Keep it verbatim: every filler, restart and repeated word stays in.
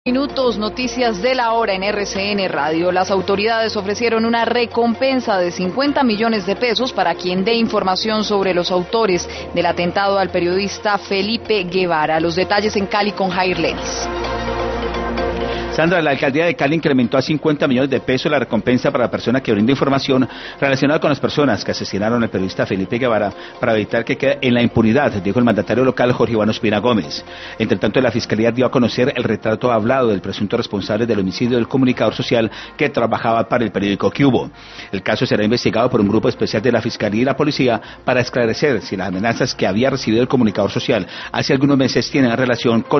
Minutos, noticias de la hora en R C N Radio. Las autoridades ofrecieron una recompensa de cincuenta millones de pesos para quien dé información sobre los autores del atentado al periodista Felipe Guevara. Los detalles en Cali con Jair Lenis. Sandra, la alcaldía de Cali incrementó a cincuenta millones de pesos la recompensa para la persona que brinde información relacionada con las personas que asesinaron al periodista Felipe Guevara para evitar que quede en la impunidad, dijo el mandatario local Jorge Iván Ospina Gómez. Entre tanto, la Fiscalía dio a conocer el retrato hablado del presunto responsable del homicidio del comunicador social que trabajaba para el periódico Cubo. El caso será investigado por un grupo especial de la Fiscalía y la Policía para esclarecer si las amenazas que había recibido el comunicador social hace algunos meses tienen relación con